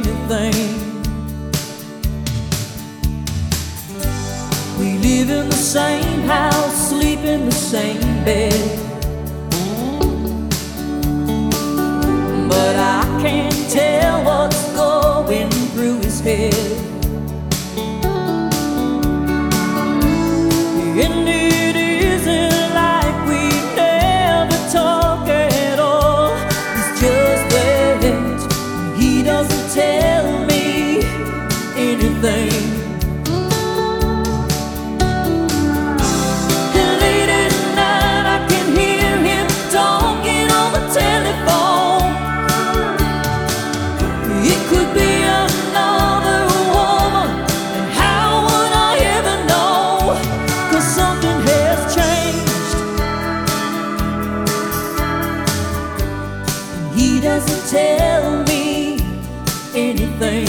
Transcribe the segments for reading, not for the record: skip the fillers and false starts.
anything. We live in the same house, sleep in the same bed, but I can't tell what's going through his head. And it isn't like we never talk at all. He's just that he doesn't tell me anything. And late at night I can hear him talking on the telephone. It could be another woman, and how would I ever know? 'Cause something has changed. He doesn't tell me anything.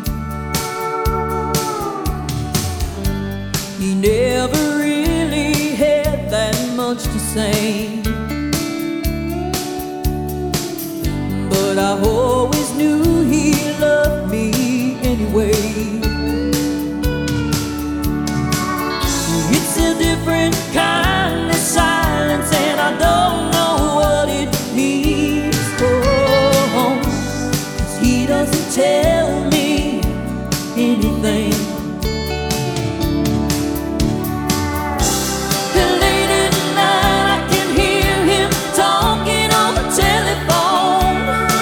He never really had that much to say, but I always knew he loved me anyway. It's a different kind of silence, and I don't know what it means. Oh, 'cause he doesn't tell me anything. And late at night I can hear him talking on the telephone.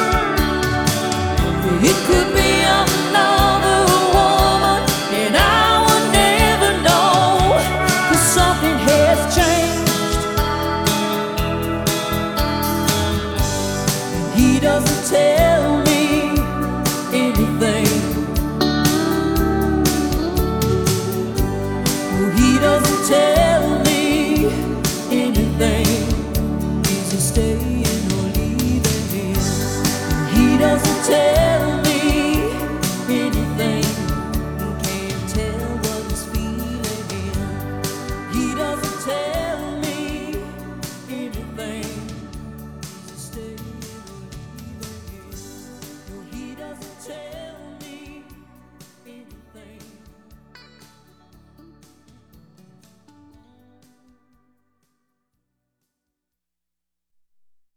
It could be another woman, and I would never know. 'Cause something has changed. He doesn't tell me anything. Oh, he doesn't tell me anything. Is he staying or leaving? He doesn't tell me anything. Can't tell what he's feeling. He